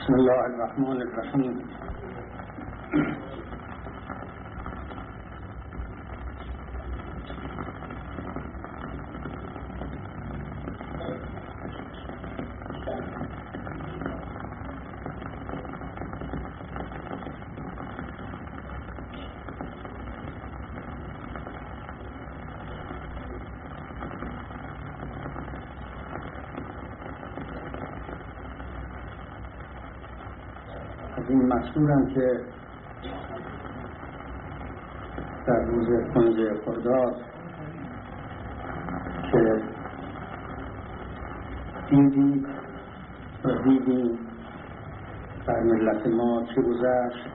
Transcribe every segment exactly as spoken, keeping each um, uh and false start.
بسم الله الرحمن الرحیم. این مسئولم که در روز پنجه خرداد که دیدید و دیدیم بر ملت ما چه گذشت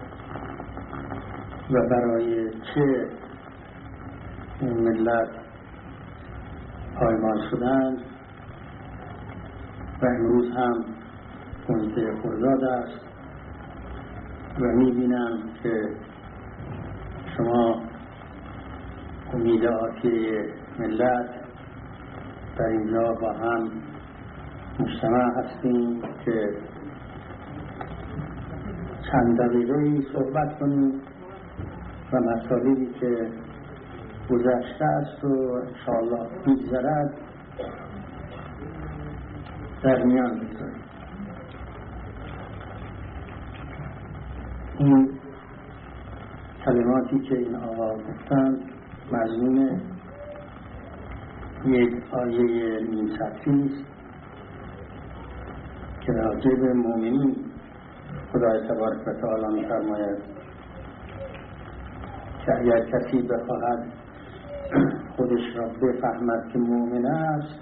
و برای چه این ملت پایمال شدند و امروز هم پنجه خرداد است و می‌بینم که شما امید آتی ملت در اینجا با هم مجتمع هستیم که چند دقیقه‌ای صحبت کنیم و مسائلی که گذشته است و انشاءالله می‌گذرد در میان بگذاریم. این کلماتی که این آقا گفتند مضمون یک آیه نیم سطری است که راجع به مؤمنین خدای تبارک و تعالی می‌فرماید که اگر کسی بخواهد خودش را بفهمد که مؤمن است،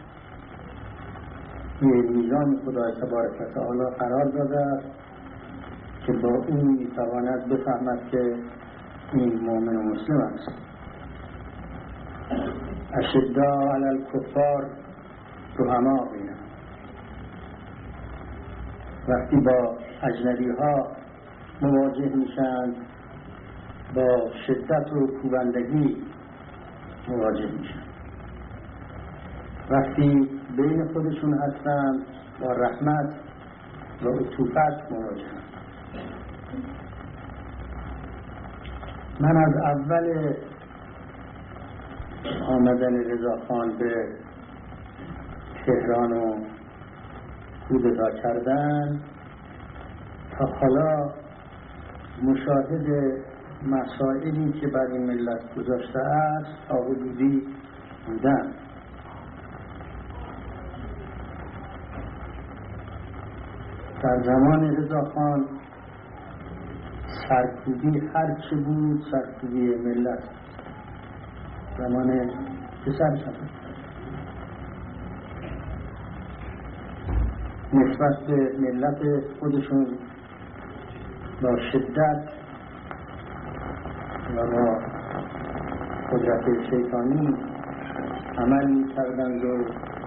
یک میزان خدای تبارک و تعالی قرار داده است که با اون میتواند بفهمد که این مؤمن و مسلم است. اشداء علی الکفار رحماء بینهم. وقتی با اجنبی ها مواجه میشند با شدت و کوبندگی مواجه میشند، وقتی بین خودشون هستند با رحمت و عطوفت مواجهند. من از اول آمدن رضاخان به تهران و کودتا کردن تا حالا مشاهد مسائلی که بر این ملت گذاشته است تا حدودی بودم. در زمان رضاخان سرکوبی هر چه بود سرکوبی ملت، زمان پسر شد نسبت به ملت خودشون با شدت و با قدرت شیطانی عمل می کردند و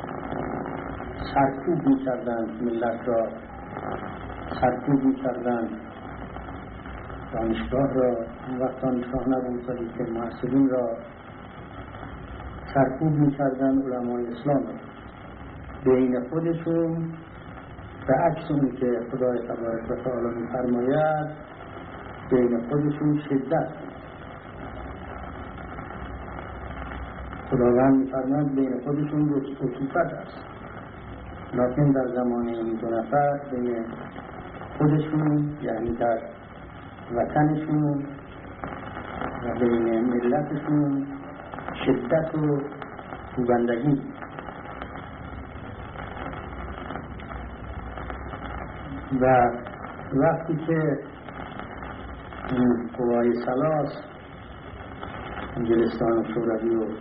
سرکوب می کردند، ملت را سرکوب می کردند. دانشگاه را، اون وقت دانشگاه نبود ولی که محصلین را سرکوب می‌کردن، علمای اسلام را بین خودشون به عکس اون که خدای تبارک و تعالی می‌فرماید بین خودشون شدت. خداوند می‌فرماید بین خودشون عطوفت است، لکن در زمان این دو نفر بین خودشون یعنی در وطنشون و بین ملتشون شدت و کوبندگی. و وقتی که این قوای ثلاث انگلستان و شوروی و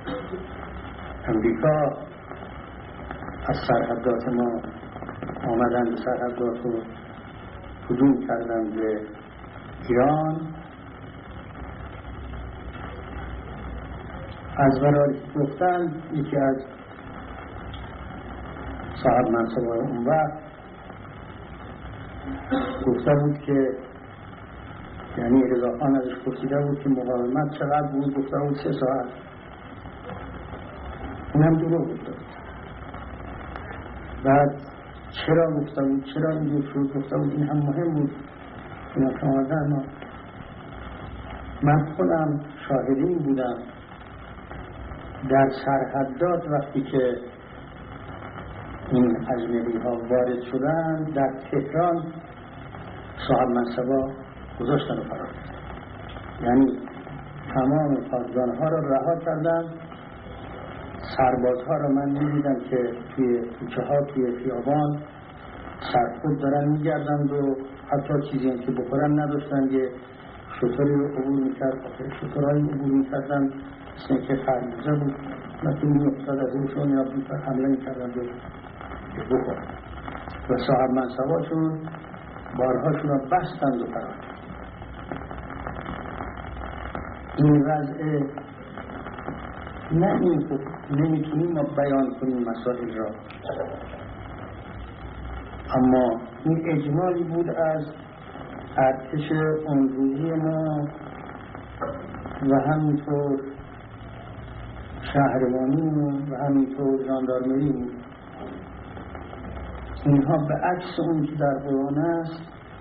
امریکا از سرحدات ما آمدن به سرحدات و هجوم کردن به ایران، از برای گفتن یکی از صاحب منصبای اون وقت گفته بود که یعنی رضاخان ازش پرسیده بود که مقاومت چقدر بود، گفته بود سه ساعت. اونم دروغ گفته بود. بعد چرا گفته بود، چرا اینجور شد گفته بود، این هم مهم بود. اینا که آمدن ما من خودم شاهد این بودم در سرحدات وقتی که این اجنبی ها وارد شدن در تهران صاحب منصبا گذاشتن و فرار، یعنی تمام پادگان ها را رها کردن. سربازها را من می‌دیدم که توی کوچه ها توی خیابان سرخود دارن میگردند و حتی چیزی هم که بخورن نداشتن. یه شطوری رو عبور میکرد، شطورهایی عبور میکردن مثل که خربوزه بود، مثل میافتاد از روشون یا بیتر حمله میکردن و بخورن و صاحب منصباشون بارهاشون رو بستند و فرار. این وضع نه این خوب نمیتونیم ما بیان کنیم مسائل را، اما این اجمالی بود از ارتش امروزی ما و همینطور شهربانی و همینطور ژاندارمری. اینها به عکس اون که در قرآن است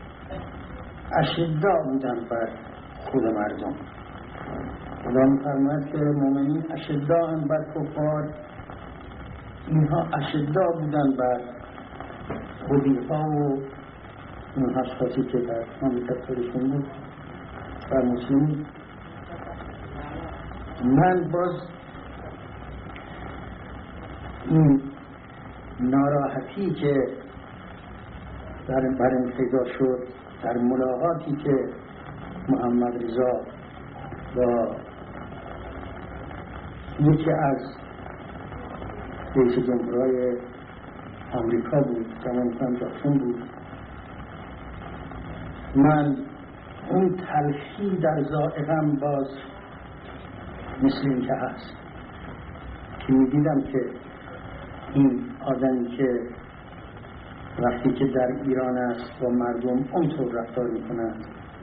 اشداء بودن بر خود مردم. خدا می‌فرماید که مؤمنین اشداء بر کفار، اینها اشداء بودن بر خودی‌ها و اون اشخاصی که در مملکتشون بود و مسلمین. من باز این ناراحتی که در برم پیدا شد در ملاقاتی که محمد رضا با یکی از رئیس جمهورهای آمریکا بود، زمان کنم جاکسون بود، من اون تلخی در ذائقم باز مثل این که هست که میدیدم که این آدمی که وقتی که در ایران است با مردم اونطور رفتار میکنن،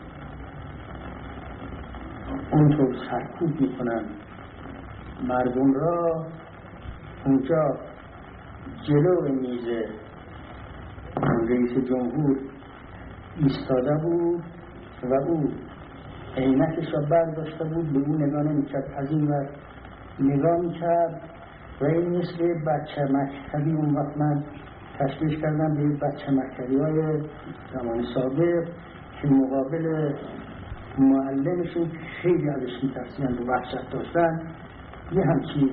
اونطور سرکوب میکنن مردم را، اونجا جلو میز رئیس جمهور ایستاده بود و او عینکش را برداشته بود، به اون نگاه نمیکرد، از این ور نگاه میکرد و این مثل بچه مکتبی. اون وقت من تشبیه کردم به بچه مکتبی های زمان سابق که مقابل معلمشون خیلی ازش میترسیدن و وحشت داشتن، یه همچی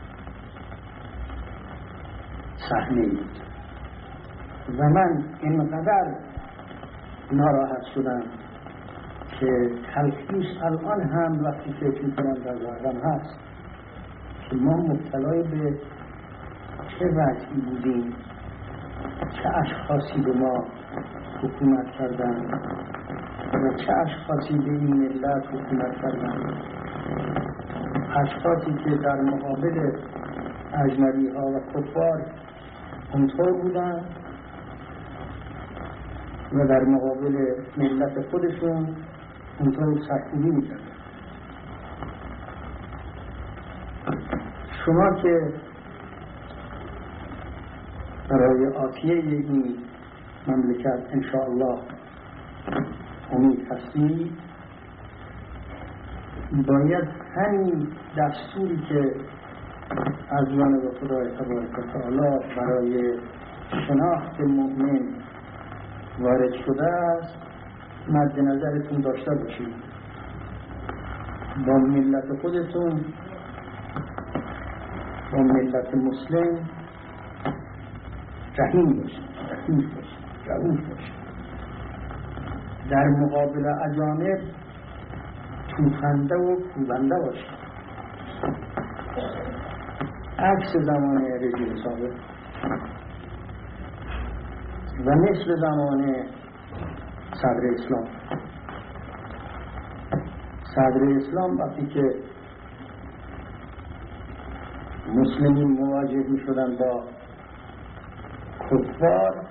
صحنه بود. و من اینقدر ناراحت شدم که تلخیش الان هم وقتی فکر میکنم در ذهنم هست که ما مبتلای به چه وضعی بودیم، چه اشخاصی به ما حکومت کردن و چه اشخاصی به این ملت حکومت کردن، اشخاصی که در مقابل اجنبی ها و کفار اونطور بودن و در مقابل ملت خودشون اونطور سرکوبی میکردن. شما که برای آتیه این مملکت انشاءالله امید هستید، باید همین دستوری که از جانب خدای تبارک و تعالی برای شناخت مؤمن وارد شده است مد نظرتون داشته باشید. با ملت خودتون، با ملت مسلم رحیم باشید، رحیم باشید، رؤوف باشید. در مقابل اجانب توفنده و کوبنده باشید، عکس زمان رژیم سابق و مثل زمان صدر اسلام. صدر اسلام وقتی که مسلمین مواجه می شدن با کفار،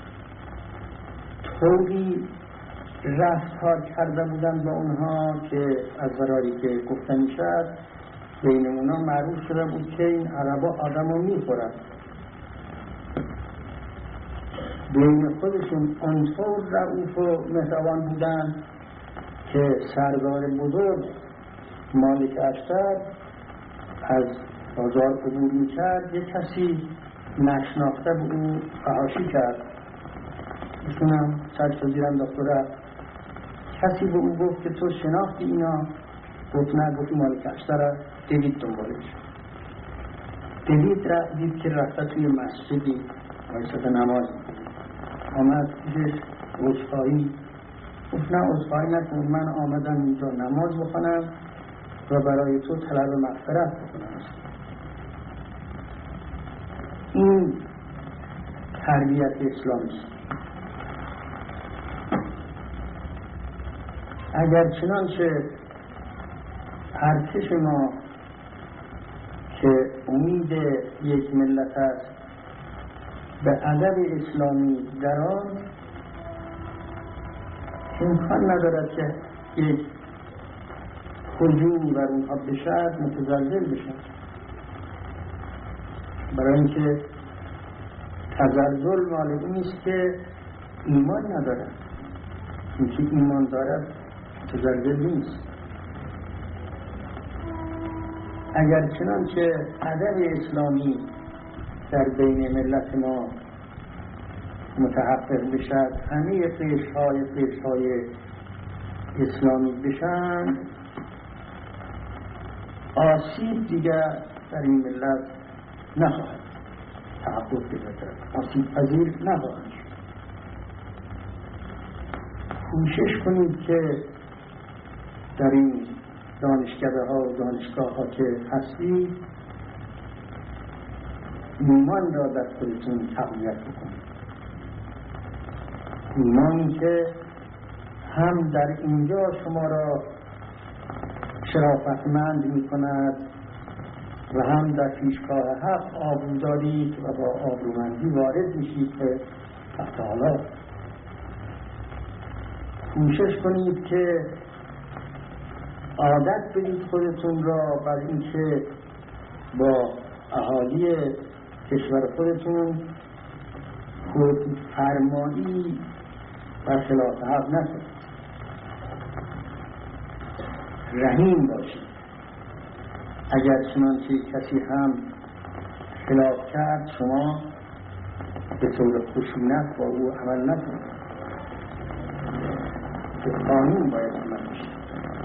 طوری رفتار کرده بودن با اونها که از ضراری که گفته می شد بین اونا معروف شده بود که این عربا آدم رو می خورن. بین خودشون اونطور رؤوف و مهربان بودن که سردار بزرگ مالک اشتر از بازار عبور میکرد، یک کسی نشناخته به او فحاشی کرد، ایشونم سرش زیر انداخت و رفت. کسی به او گفت که تو شناختی اینا؟ گفت نه. گفت مالک اشتر است. دوید دنبالش. دوید را دید که رفته توی مسجدی وایساده نماز می‌خونه. آمد پیشش عذرخواهی گفت نه عذرخواهی نکن، من آمدم اینجا نماز بخونم و برای تو طلب مغفرت بکنم. این تربیت اسلامی است. اگر چنانچه ارتش ما که امید یک ملت است به ادب اسلامی در آن امکان ندارد که یک هجوم بر اونها بشد متزلزل بشد، برای اینکه تزلزل مال اون است که ایمان ندارد. اینکه ایمان دارد متزلزل نیست. اگر چنانچه ادب اسلامی در بین ملت ما متحقق بشد، همه قشرهای قشرهای اسلامی بشن، آسیب دیگر در این ملت نخواهد تحقق بگذارد، آسیب پذیر نخواهد شد. کوشش کنید که در این دانشکده ها و دانشگاه ها که هستید ایمان را در خودتون تقویت بکنید. ایمانی که هم در اینجا شما را شرافتمند می کند و هم در پیشگاه حق آبرو دارید و با آبرومندی وارد میشید به تخت حالا. کوشش کنید که عادت بدید خودتون را بر اینکه با اهالی کشور خودتون خود فرمایی و خلاف حق نکنید. رحیم باشید. اگر چنانچه کسی هم خلاف کرد شما به طور خشونت با او عمل نکنید. به قانون باید عمل بشید.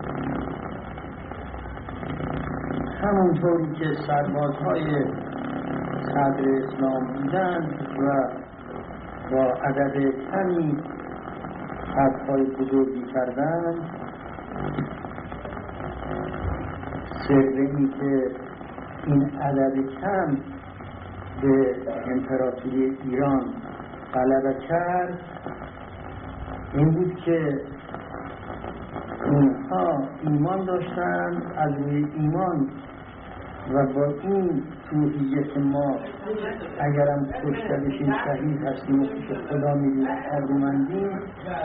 همونطوری که سربازهای صدر اسلام بودند و با عدد کمی حرفهای بزرگی کردند، سر این که این عدد کم به امپراتوری ایران غلبه کرد این بود که اونها ایمان داشتند، از روی ایمان و با این توحیدیت ما اگرم کشته بشیم شهید هستیم و پیش خدا می‌ریم آبرومندیم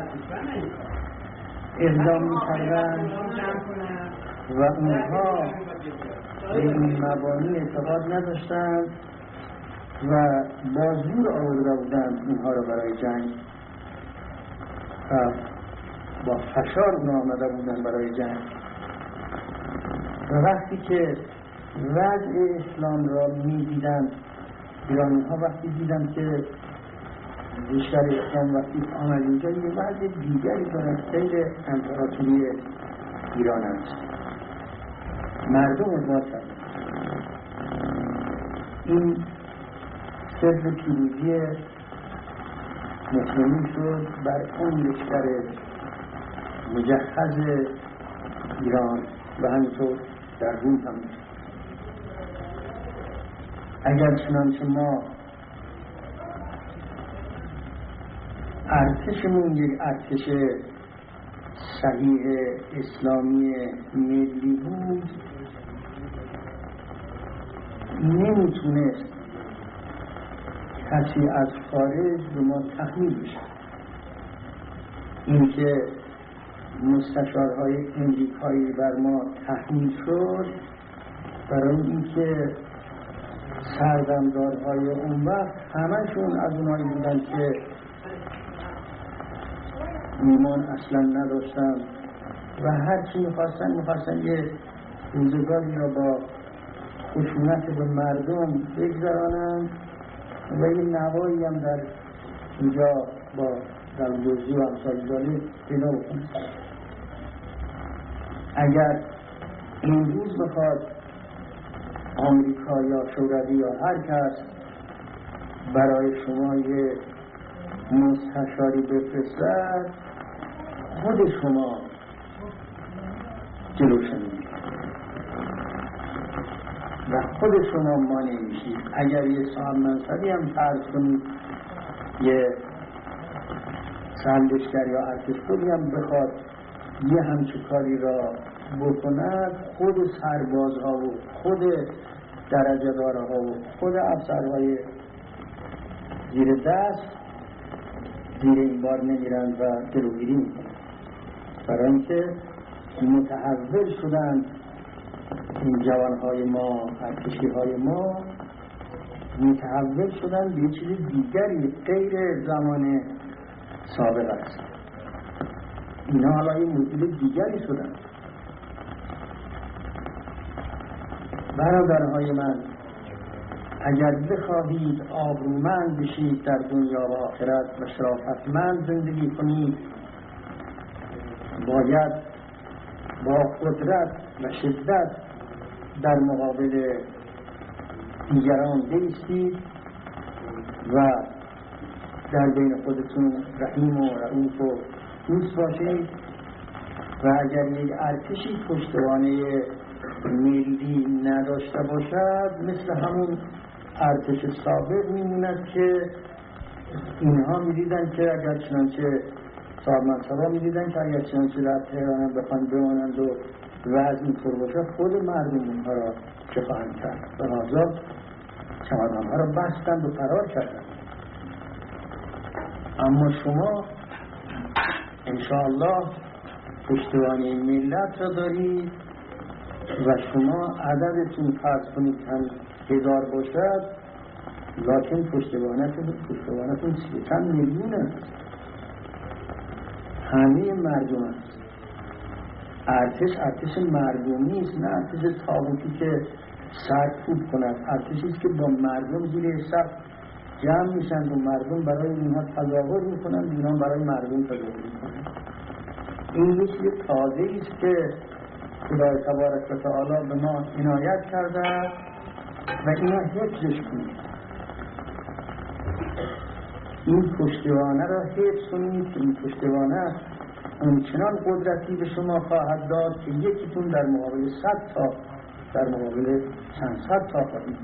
اقدام می‌کردند و اونها به این مبانی اعتقاد نداشتند و با زور آورده بودند اونها را برای جنگ و با فشار اونها آمده بودند برای جنگ. و وقتی که وضع اسلام را می دیدند ایرانی ها، وقتی دیدند که بیشتر اسلام وقتی آمد اینجا یه وضع دیگری دارند، غیر امپراتوری ایران است، مردم ادعا کردند. این سر پیروزی مسلمین شد بر اون لشکر مجهز ایران و همینطور در روم هم. اگر چنانچه ما ارتشمون یک ارتش صحیح اسلامی ملی بود، نمیتونست کسی از خارج به ما تحمیل بشه. این که مستشارهای امریکایی بر ما تحمیل شد برای اینکه سردمدارهای اون وقت همشون از اونایی بودن که ایمان اصلا نداشتن و هر چی میخواستن میخواستن یه روزگاری را با خشونت به مردم بگذرانند و یه نوایی هم در اینجا با دلدوزی و امثال ذالک پیدا بکنند. اگر این روز بخواد آمریکا یا شوروی یا هر کس برای شما یه مستشاری بفرستد، خود شما جلوش میگیرید و خود شما مانع میشید. اگر یه صاحب منصبی هم فرض کنید یه سندشگر یا ارتش خودی هم بخواد یه همچه کاری را بکند، خود سربازها و خود درجه دارها و خود افسرهای زیر دست زیر این بار نمیرند و جلوگیری میکنند، برای اینکه متحول شدند این جوانهای ما، ارتشیهای ما متحول شدند به یه چیز دیگری غیر زمان سابق است. اینا حالا یه موجود دیگری شدند. برادرهای من، اگر بخواهید آبرومند بشید در دنیا و آخرت و شرافتمند زندگی کنید، باید با قدرت و شدت در مقابل دیگران بایستید و در بین خودتون رحیم و رئوف و دوست باشید و اگر یک ارتشی پشتوانه ملی نداشته باشد، مثل همون ارتش سابق میموند که اینها میدیدن که اگر چنانچه صاحب منصبا میدیدن که اگر چنانچه در تهران بخوان بمانند و وضع اینطور باشه، خود مردم اونها را چه خواهند کرد؟ به آزاد چمدانها را بستند و فرار کردند. اما شما انشاءالله پشتوانه ملت را دارید و شما عددتون فرض کنید هم هزار باشد، لکن پشتوانتون پشتوانتون سی و چند میلیون است. همه مردم است. ارتش ارتش مردمی است، نه ارتش تابوتی که سرکوب کند. ارتشی است که با مردم زیر صف جمع میشند و مردم برای اینها تظاهر میکنند، اینا برای مردم تظاهر میکنند. این یه چیز تازه‌ای است که خدای تبارک و تعالی به ما عنایت کرده و اینا حفظش کنید. این پشتوانه را حفظ کنید که این پشتوانه اونچنان قدرتی به شما خواهد داد که یکیتون در مقابل صد تا در مقابل چند صد تا خواهید.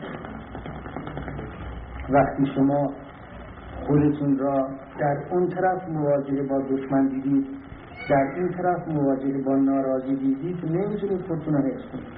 وقتی شما خودتون را در اون طرف مواجه با دشمن دیدید، در این طرف مواجه با ناراضی دیدید، نمیتونید خودتون را حفظ کنید.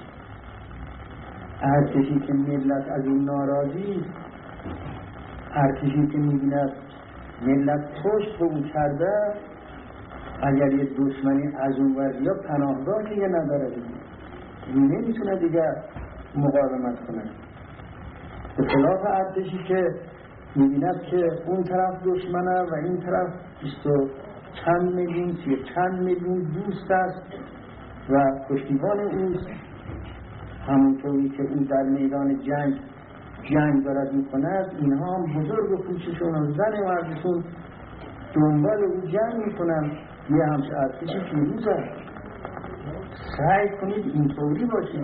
ارتشی که ملت از این ناراضی، ارتشی که میبیند ملت پشت به او کرده، اگر یه دشمنی از اون ور یا پناهگاه دیگه نداره دیگه نمیتونه دیگه مقاومت کنه، به خلاف ارتشی که میبیند که اون طرف دشمنه و این طرف بیست و چند میلیون سی چند میلیون دوست است و پشتیبان اوست، همونطوری که او در میدان جنگ جنگ دارد میکند، اینها هم بزرگ و کوچشون و زن و مردشون دنبال او جنگ میکنن. یه همچه ارتشی پیروز است. سعی کنید اینطوری باشید.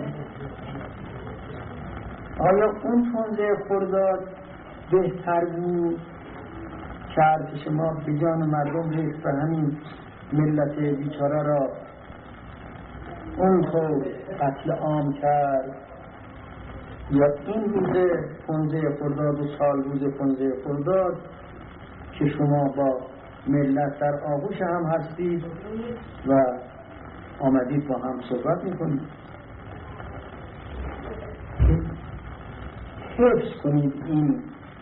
آیا اون پانزده خرداد بهتر بود که ارتش ما به جان مردم ریخت و همین ملت بیچاره را اونطور قتل عام کرد، یا این روز پانزده خرداد و سال روز پانزده خرداد که شما با ملت در آغوش هم هستید و آمدید با هم صحبت میکنید؟ حفظ کنید این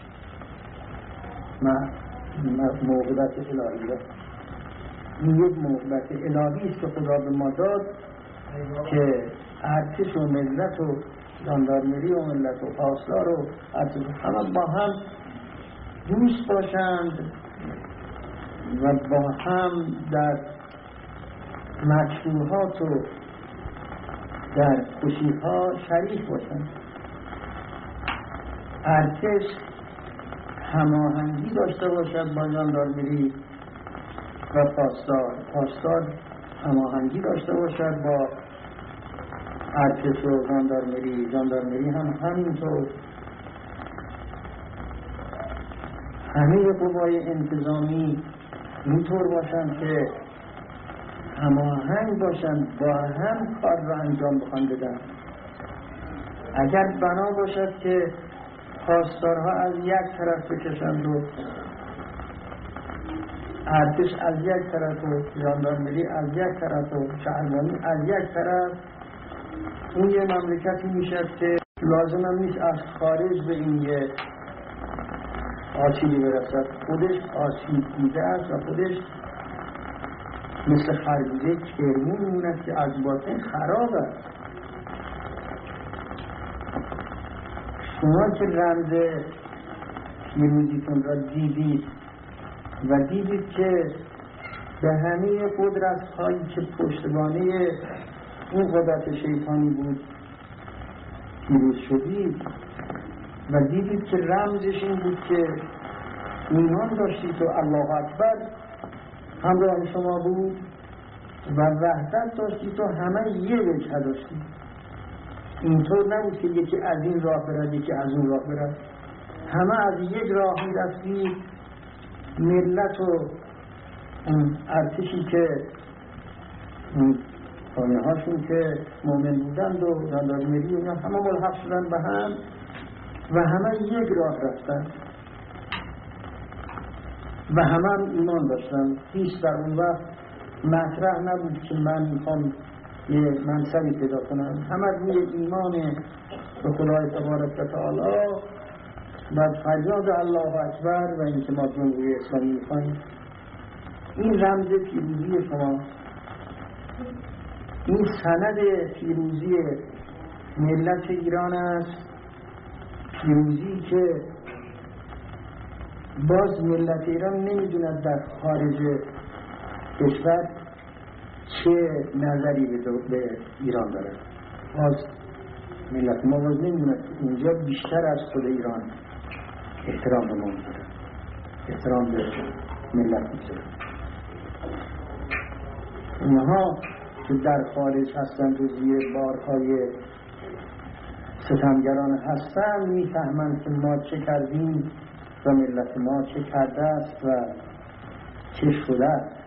موهبت الهی را. این یک موهبت الهی است که خدا به ما داد که ارتش و ملت و جاندارمری و ملت و پاسدار و ارتش همه با هم دوست باشند و با هم در مکروهات و در خوشی‌ها شریک باشند. ارتش هماهنگی داشته باشد با ژاندارمری و پاسدار، پاسدار هماهنگی داشته باشد با ارتش و ژاندارمری، ژاندارمری هم همینطور. همه قوای انتظامی اینطور باشند که هماهنگ باشند، با هم کار را انجام بخوان بدن. اگر بنا باشد که پاسدارها از یک طرف بکشند و ارتش از یک طرف و ژاندارمری از یک طرف و شهربانی از یک طرف، این یه مملکتی میشد که لازم هم نیست از خارج به این یه آسیبی برسد، خودش آسیب دیده است و خودش مثل خربوزه کرمون میموند که از باطن خراب است. شما که رمز پیروزیتون را دیدید و دیدید که به همه قدرت هایی که پشتوانه این قدرت شیطانی بود پیروز شدید و دیدید که رمزش این بود که ایمان داشتید و الله اکبر همراه شما بود و وحدت داشتید و همه یه وجه داشتید. اینطور نبود که یکی از این راه برد یکی از اون راه برد، همه از یک راه میرفتید. ملت و اون ارتشی که خانه هاشون که مومن بودند و ژاندارمری اینا همه ملحق شدن به هم و همه یک راه رفتن و همه هم ایمان داشتن. هیچ در اون وقت مطرح نبود که من میخوام یه منصبی پیدا کنم، همه روی ایمان به خدای تبارک و تعالی و فریاد الله اکبر و اینکه ما جمهوری اسلامی میخوایم. این رمز پیروزی شما، این سند پیروزی ملت ایران است، پیروزی که باز ملت ایران نمیدوند در خارج کشور چه نظری به ایران دارد. باز ملت ما باز نمیدوند اینجا بیشتر از خود ایران احترام به ما میذارد، احترام به ملت میذارد. اونها که در خارج هستند و زیر بارهای ستمگران هستند میفهمند که ما چه کردیم و ملت ما چه کرده است و چه شده است.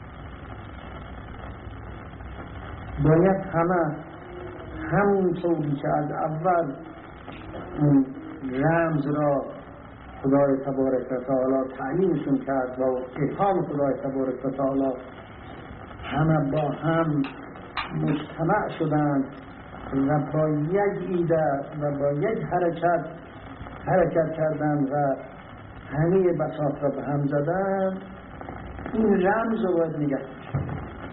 باید همه همون طوری که از اول اون رمز را خدای تبارک و تعالی تعیینشون کرد و الهام خدای تبارک و تعالی، همه با هم مجتمع شدند و با یک ایده و با یک حرکت حرکت کردند و همه بساط را به هم زدند. این رمز رو باید نگه داشت.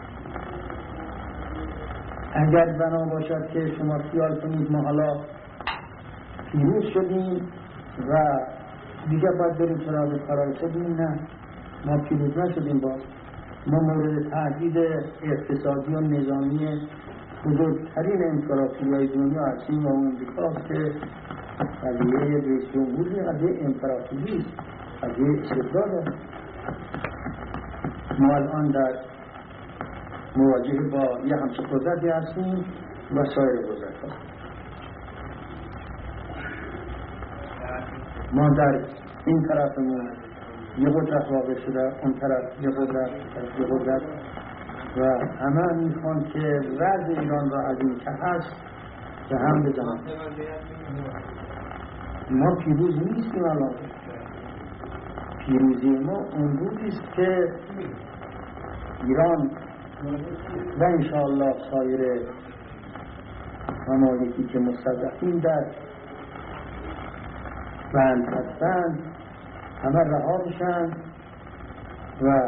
اگر بنا باشد که شما خیال کنید ما حالا پیروز شدیم و دیگه باید بریم سراغ قرار شدیم، نه، ما پیروز نشدیم. با ما مورد تهدید اقتصادی و نظامی بزرگترین امپراتوری‌های دنیا هستیم و اون امریکاست که قضیه رئیس جمهوری قضیه امپراتوری است، قضیه استبداد است. ما الان در مواجهه با یه همچه قدرتی هستیم و سایر قدرت هستیم. ما در این طرفمون یه قدرت واقع شده، اون طرف یه قدرت یه قدرت و همه میخوان که وضع ایران را از این که هست به هم بزنن. ما پیروز نیستیم الان. پیروزی ما اون روزی است که ایران و انشاءالله سایر ممالکی که مستضعفین در بند هستند همه رها بشن و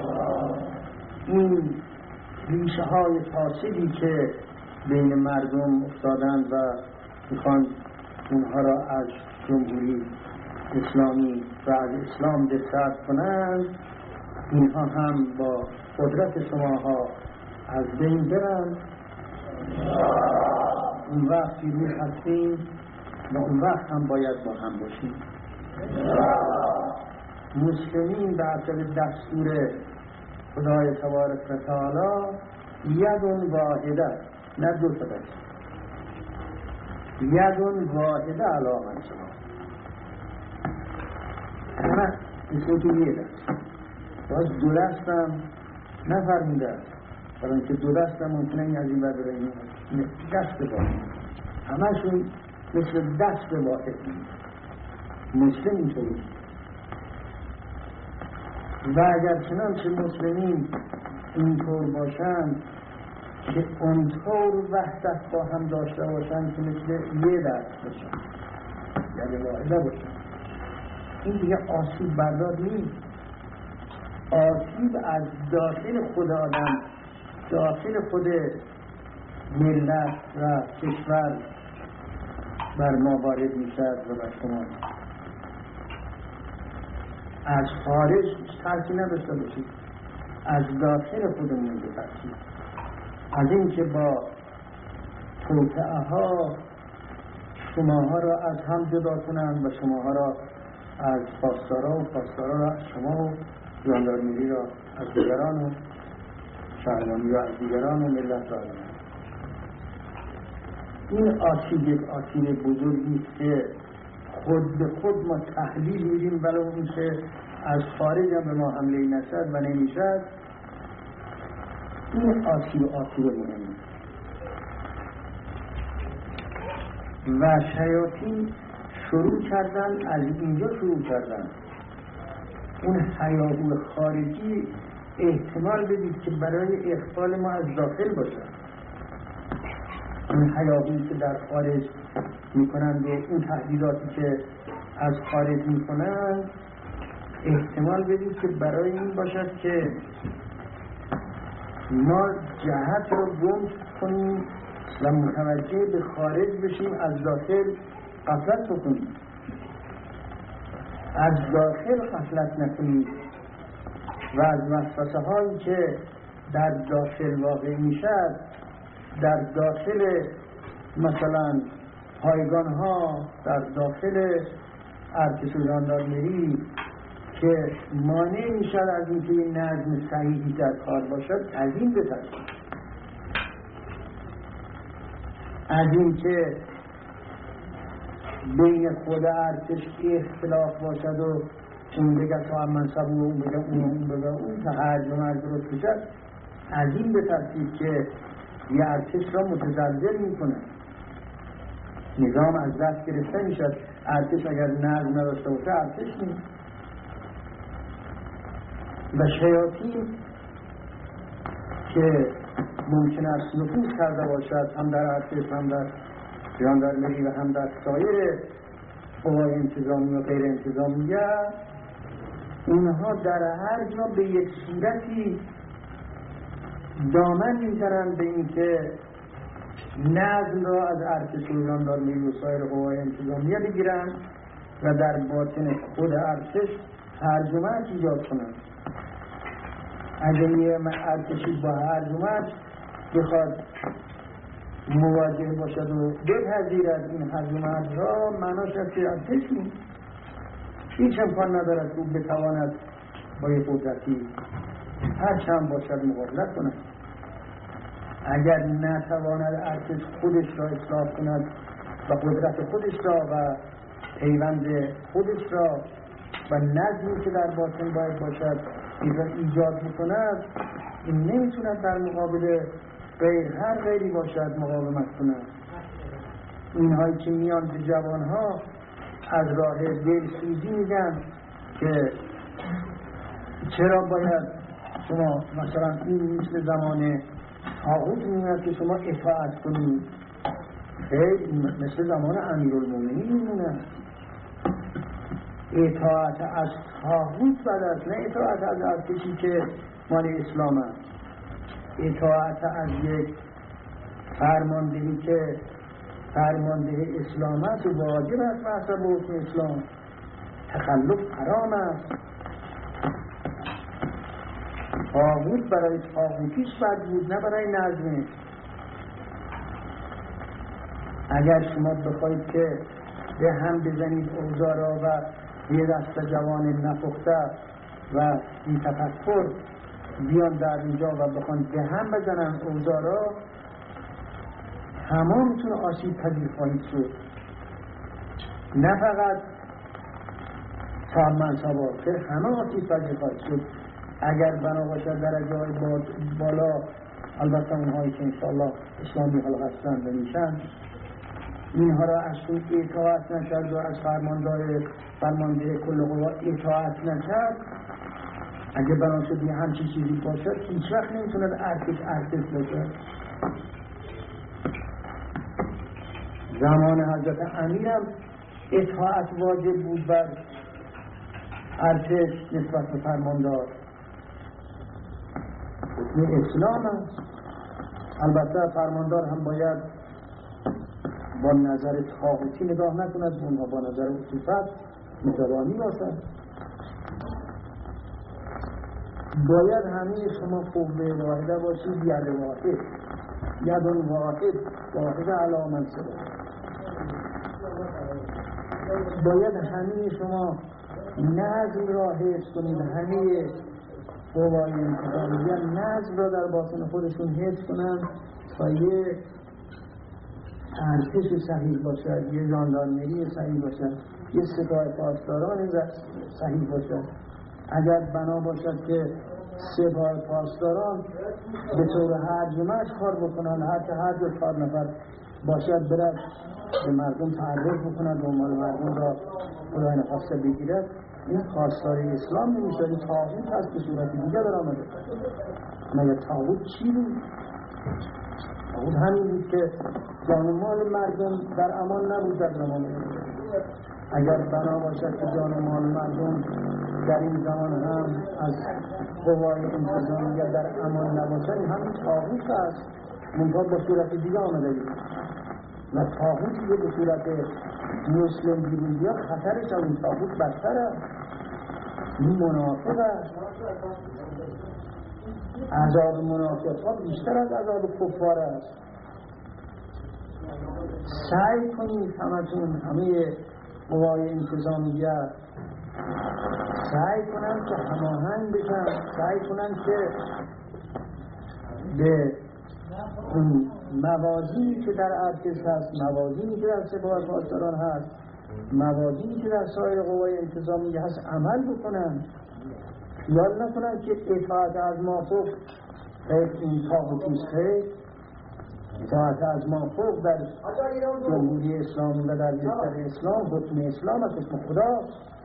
این ریشه های فاسدی که بین مردم افتادند و میخوان اونها را از جمهوری اسلامی و از اسلام دفاع کنند اینها هم با قدرت شماها از بین برند. اون وقت پیروز هستیم و اون وقت هم باید با هم باشیم. مسلمین به اثر دستور خدای تبارک و تعالی یدون واحده، نه دو تا دست، یدون واحده علی من شما، همه مثل که یه دست. باز دو دستم نفرموده است، برای اینکه دو دستم ممکنه این از این بر برای این دست واحد، همه‌شون مثل دست واحد. مسلم اینطوری و اگر چنانچه مسلمین اینطور باشند که اونطور وحدت با هم داشته باشند که مثل یه دست باشند، یعنی واحده باشند، این دیگه آسیب بردار نیست. آسیب از داخل خود آدم، داخل خود ملت و کشور بر ما وارد میشد و بر شما. از خارج ترسی نداشته باشید، از داخل خودمون بترسید، از این که با توطئه ها شماها را از هم جدا کنند و شماها را از پاسدارا و پاسدارا را از شما و ژاندارمری را از دیگران و شهربانی را از دیگران و ملت را از این آسیب یک آسیب بزرگی که خود به خود ما تحلیل میدیم، ولی اون که از خارج هم به ما حمله نشد و نمیشد، این آسیب آسیب مهمی و شیاطین شروع کردن، از اینجا شروع کردن. اون هیاهو خارجی احتمال بدید که برای اخفال ما از داخل باشد. اون هیاهویی که در خارج میکنند و اون تهدیداتی که از خارج میکنند احتمال بدید که برای این باشد که ما جهت رو گم کنیم و متوجه به خارج بشیم، از داخل غفلت بکنیم. از داخل غفلت نکنیم و از وسوسه هایی که در داخل واقع میشد، در داخل مثلا پایگان ها، در داخل ارتش و ژاندارمری که مانع میشد از اینکه این نظم صحیحی در کار باشد، از این بترسید، از این که بین خود ارتش اختلاف باشد و اون بگه تا هم منصب و اون بگه اون اون بگه اون تا حج و مرد رو بشد. از این بترسید که یه ارتش را متزلزل میکنه، نظام از دست گرفته میشد. ارتش اگر نظم نداشته باشه ارتش نیست. و شیاطین که ممکن است نفوذ کرده باشد هم در ارتش، هم در ژاندارمری و هم در سایر قوای انتظامی و غیر انتظامیه، اونها در هر جا به یک صورتی دامن میزنند به این که نظم را از ارتش و ژاندارمری و سایر قوای انتظامیه بگیرند و در باطن خود ارتش هرجمت ایجاد کنند. اگر یه ارتشی با هرجمت بخواد مواجه باشد و بپذیرد این هرجمت را، معناش است که ارتش نیست، هیچ امکان ندارد که بتواند با یک قدرتی هر چند باشد مقابلت کند. اگر نتواند ارتش خودش را اصلاح کند و قدرت خودش را و پیوند خودش را و نظمی که در باطن باید باشد این را ایجاد میکند، این نمیتوند در مقابل غیر هر غیری باشد مقاومت کند. اینهایی که میان به جوانها از راه دلسوزی میگن که چرا باید شما مثلا این مثل زمان طاغوت میموند که شما اطاعت کنید، خیلی مثل زمان امیرالمومنین میموند. اطاعت از طاغوت بد است، نه اطاعت از ارتشی که مال اسلام است. اطاعت از یک فرماندهی که فرمانده اسلام است و واجب است به حسب حکم اسلام، تخلف حرام است. طاغوت برای طاغوتیش بد بود، نه برای نظمش. اگر شما بخواید که به هم بزنید اوضاع را و یه دست جوان نپخته و این تفکر بیان در اینجا و بخوان به هم بزنن اوضاع را، همه آسیب پذیر خواهید شد. نه فقط صاحب منصبا که همه آسیب پذیر خواهید شد. اگر بنا باشد درجه های بالا، البته اونهایی که انشاءالله اسلامی حال هستند و میشن، اینها را از اون اطاعت نشد و از فرماندار فرمانده کل قوا اطاعت نشد، اگه بنا شد یه همچی چیزی باشد، هیچ وقت نمیتوند ارتش ارتش باشد. زمان حضرت امیرم اطاعت واجب بود بر ارتش نسبت به فرماندار. این اسلام است. البته فرماندار هم باید با نظر طاغوتی نگاه نکند، اونها با نظر عطوفت متوانی باشد. باید همه شما قوه واحده باشید، ید واحد، ید واحد، واحد علی من سبق. باید همه شما نظم را حفظ کنید، همه قوای انتظامیه نظم را در باطن خودشون حفظ کنند تا یه ارتش صحیح باشد، یه ژاندارمری صحیح باشد، یه سپاه پاسداران صحیح باشد. اگر بنا باشد که سپاه پاسداران به طور هرجمش کار بکنن، هر که هر جا چهار نفر باشد برد به مردم تعرض بکند و مال مردم را خدای نخواسته بگیرد، این خواستار اسلام نمیشه. این طاغوت هست به صورت دیگه در آمده. مگر طاغوت چی بود؟ طاغوت همین بود که جان و مال مردم در امان نبود در زمان. اگر بنا باشد که جان و مال مردم در این زمان هم از قوای انتظامیه در امان نباشد، همین طاغوت هست، منتها با صورت دیگه آمده بود. و طاغوتی که به صورت مسلم گیرون بیا، خطرش از این طاغوت بدتر است. این منافق است. عذاب منافق ها بیشتر از عذاب کفار است. سعی کنید همتون، همه قوای انتظامیه سعی کنند که هماهنگ بشن، سعی کنند که به اون موازینی که در ارتش هست، موازینی که در سپاه پاسداران هست، موازینی که در سایر قوای انتظامیه هست عمل بکنن. خیال نکنن که اطاعت از مافوق این طاغوتیست، اطاعت از مافوق در جمهوری اسلامی و در بستر اسلام حکم اسلام است، حکم خدا.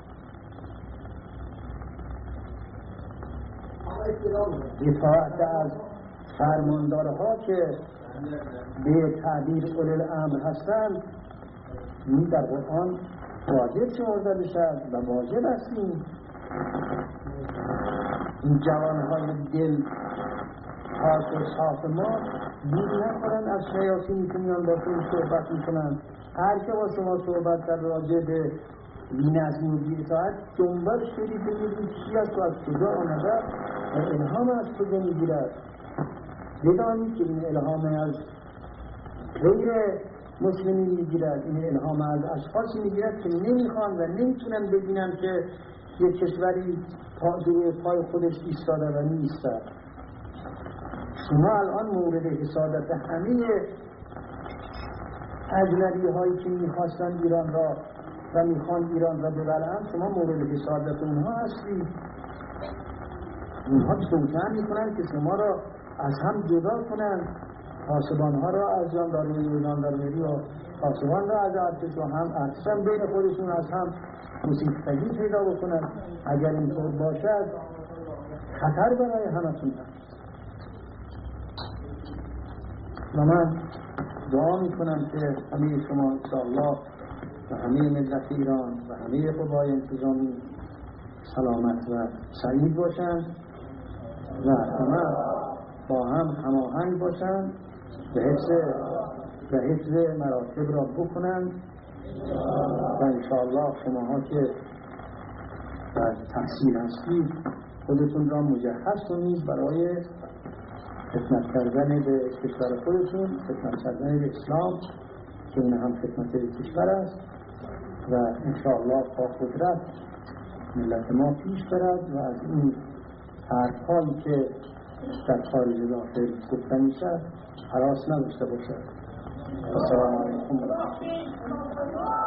اطاعت از فرماندارها که به تعبیر اولی الامر هستند، این در قرآن واجب شمرده بشد و واجب هستیم. این جوانهای دل پاک و صاف ما دیر نکنند از شیاطینی که میان با شما صحبت میکنند. هر که با شما صحبت در راجع به بی‌نظمی و بی‌اطاعت دنبالش برید ببینید چی است و از کجا آمده و الهام از کجا میگیرد. بدانید که این الهام از غیر مسلمی میگیرد، این الهام از اشخاصی میگیرد که نمیخوان و نمیتونن ببینن که یک کشوری روی پای خودش ایستاده و نیستد. شما الان مورد حسادت همه اجنبی هایی که میخواستن ایران را و میخوان ایران را ببرن، شما مورد حسادت اونها هستید. اونها سوچن میکنن که شما را از هم جدا کنن، پاسبان ها را از ژاندارمری و ژاندارمری و پاسبان را از ارتش و هم ارتش هم بین خودشون از هم گسیختگی پیدا بکنن. اگر اینطور باشد خطر برای همتون هست. و من دعا میکنم که همه شما انشاءالله و همه ملت ایران و همه قوای انتظامی سلامت و سعید باشند و همه با هم هماهنگ باشند و حفظ و حفظ مراتب را بکنند و انشاءالله شماها که در تحصیل هستید خودتون را مجهز کنید برای خدمت کردن به کشور خودتون، خدمت کردن به اسلام که این هم خدمت کشور است و انشاءالله با قدرت ملت ما پیش برد و از این حرف‌هایی که در خارج داخل گفته میشد هراس نداشته باشد. السلام علیکم و رحمت الله.